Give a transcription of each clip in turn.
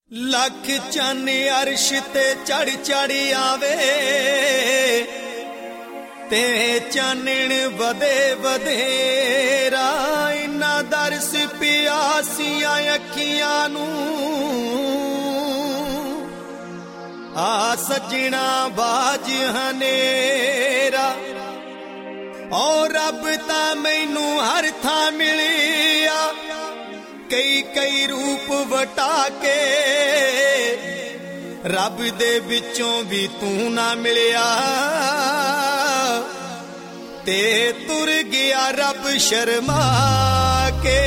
लख चन अर्श ते चढ़ चढ़ आवे ते चानण वदे वधेरा इन्ना दरस पियासियां अखियां नू आ सजना बाज हनेरा और रब ता मैनू हर था मिलिया कई कई रूप वटा के रब दे विचों भी तू ना मिलिया ते तुर गया रब शर्मा के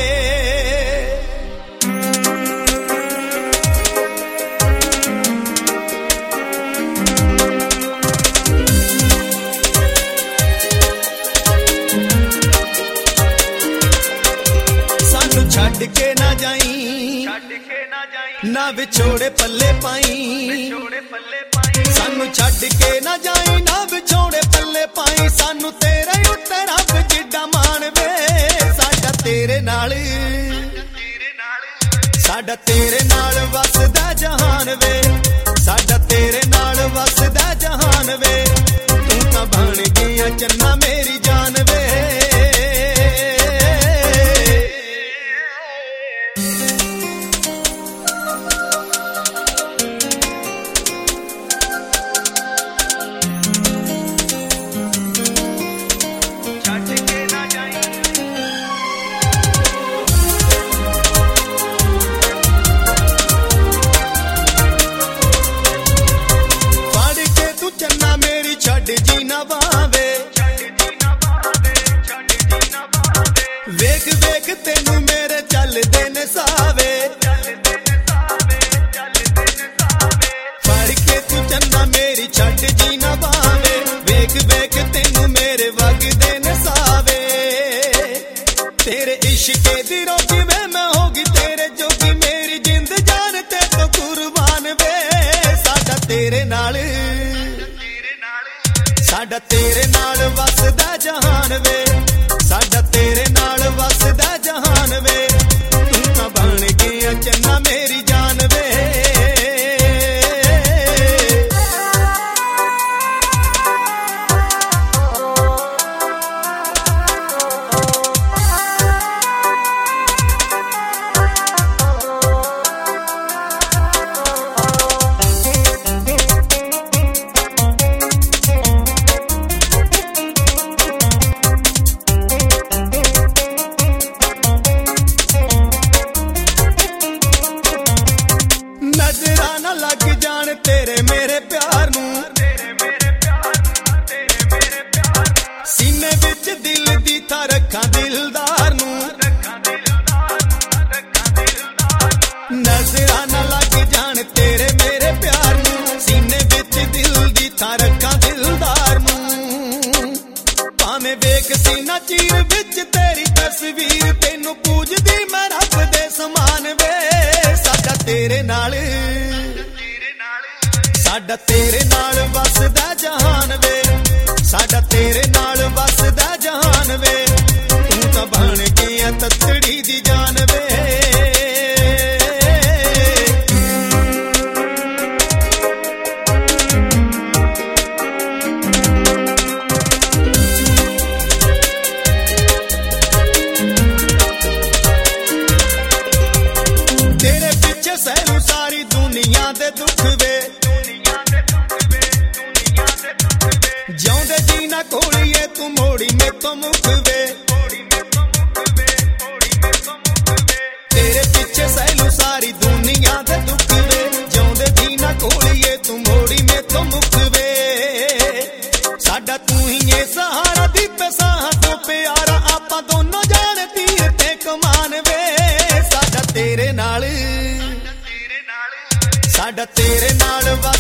छड़ के ना जाई ना विछोड़े पल्ले पाई सानू छड़ के ना जाई ना विछोड़े पल्ले पाई सानू तेरे उत्ते रब जिड्डा मान वे साडा तेरे नाल वसदा जहान वे साडा तेरे नाल वसदा जहान वे तू तां बन गई चन्ना मेरी जान वे वेख वेख तेनू मेरे चलदे ने सावे फड़ के तू चन्ना मेरी छड़ जी ना बावे वेख वेख तेनू मेरे वगदे ने सावे तेरे इश्क दी रोटी में मैं होगी तेरे जोगी मेरी जिंद जान ते तो कुर्बान वे साडा तेरे नाल वसदा जहान वे साडा तेरे नाल वसदा जहान वे तू तां बन गई चन्ना मेरी जान वे लग जान तेरे मेरे प्यार नू सीने विच दिल दी था रखा दिलदार नू नजरा ना लग जान तेरे मेरे प्यार नू सीने विच दिल दी था रखा दिलदार नू भावें वेख सीना चीर विच तेरी तस्वीर तेनू पूजदी मैं रब दे समान वे साडा तेरे नाल वसदा जहान वे साडा तेरे नाल वसदा जहान वे तू तां बन गई तत्ड़ी दी जान वे तेरे पीछे सहलू सारी दुनिया दे दुख वे कोड़िए तू मोड़ी में तो मुख वे तेरे पीछे सहलू सारी दुनिया दे दुख वे जिउंदे जी ना कोड़िए तू मोड़ी में तो मुख वे साडा तू ही ये सहारा दीपे साहा तो प्यारा आपां दोनों जान तीर ते कमान वे साडा तेरे नाल